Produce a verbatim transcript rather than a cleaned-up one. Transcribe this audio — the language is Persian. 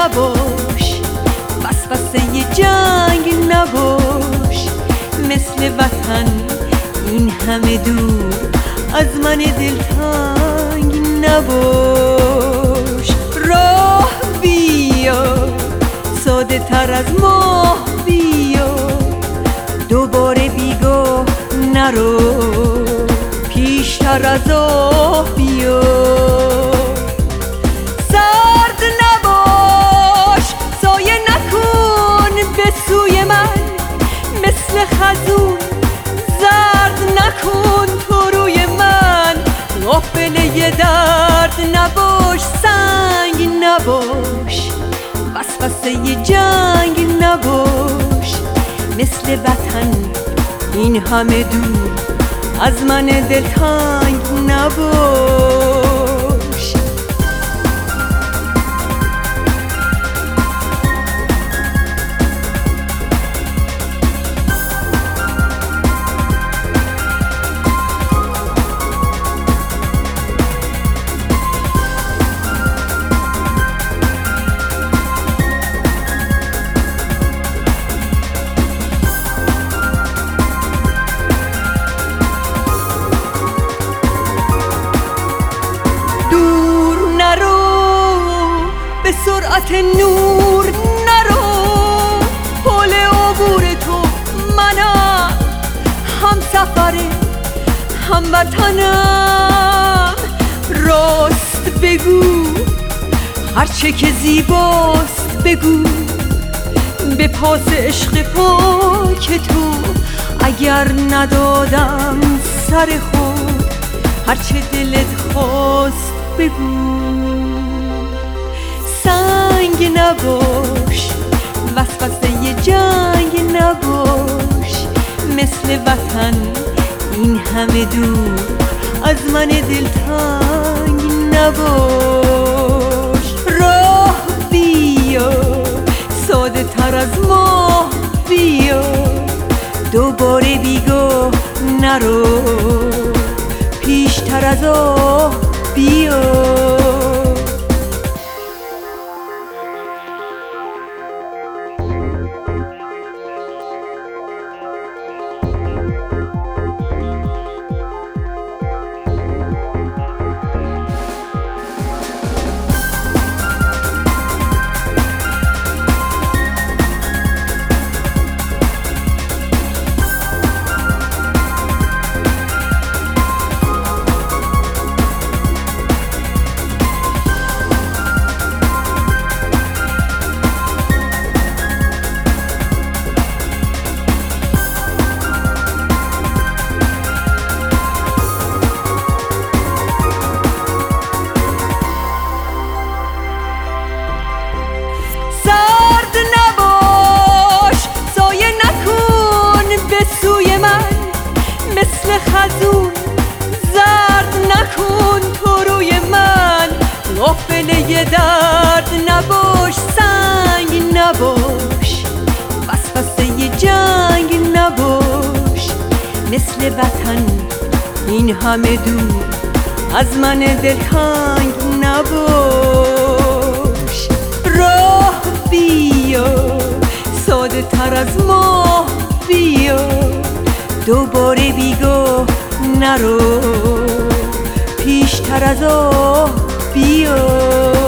نباش، وسوسه جنگ نباش، مثل وطن این همه دور از من دلتنگ نباش. راه بیا ساده تر از ماه بیا، دوباره بیگاه نرو، پیشتر از آه بیا. سرد نباش سایه نکن به سوی من، مثل خزون زرد نکن تو روی من. غافله درد نباش، سنگ نباش، وسوسه جنگ نباش، مثل وطن این همه دور از من دلتنگ نباش. به سرعت نور نرو، حول عبور تو منم، هم سفره هم وطنم. راست بگو هرچه که زیباست بگو، به پاس عشق پاک تو اگر ندادم سر خود، هرچه دلت خواست بگو. سنگ نباش، وسوسه جنگ نباش، مثل وطن این همه دور از من دلتنگ نباش. راه بیا ساده تر از ماه بیا، دوباره بیگاه نرو، پیشتر از آه بیا. مثل خزون زرد نکن تو روی من، غافله درد نباش، سنگ نباش، وسوسه جنگ نباش، مثل وطن این همه دور از من دلتنگ نباش. راه بیا ساده تر از ماه بیا، دوباره بیگاه نرو، پیشتر از آه بیا.